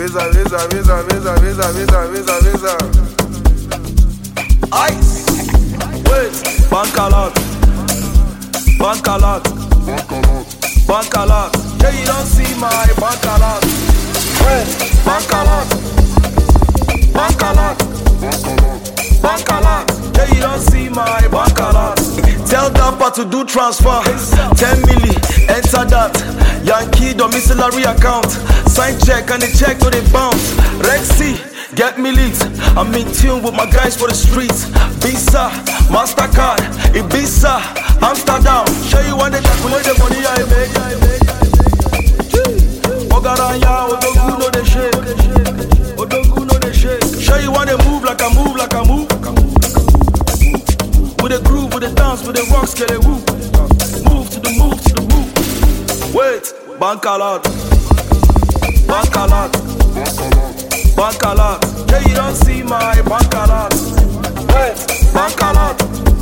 Visa. Ice. Wait. Bank alert. Yeah, you don't see my bank alert. Wait. Bank alert. Yeah, you don't see my bank alert. Tell Dapper to do transfer. 10 milli, enter that. Yankee domiciliary account. Sign check and the check to the bounce. Rexy, get me leads. I'm in tune with my guys for the streets. Visa, MasterCard, Ibiza, Amsterdam. Show you when they calculate the money I make. Ogaranya, Odogu no they shake. Show you when they move like I move. With the groove, with the dance, with the rocks, get it woo. Move to the move. Wait, bank alert. Yeah, you don't see my bank alert. Wait, bank alert.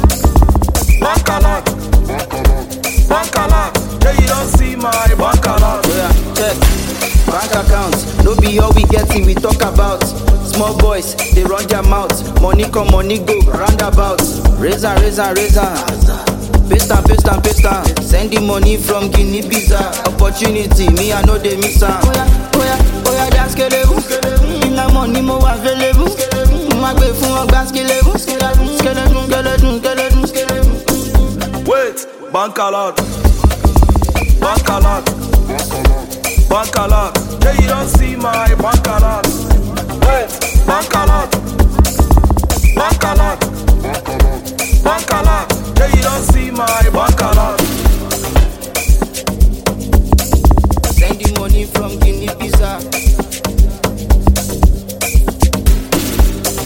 Yeah, you don't see my bank alert. Yeah, check. Bank account, no be all we getting, we talk about. Small boys, they run their mouth. Money come, money go, roundabout. Razor. Paste am. Send the money from Guinea-Bissau. Opportunity, me I know they miss am. Oya, that's skelebu. Inna money mo available. Ma gbe fun ogba skelebu. Wait, bank alert. Yeah, you don't see my bank alert. Wait, bank alert. Yeah, you don't see my bank alert.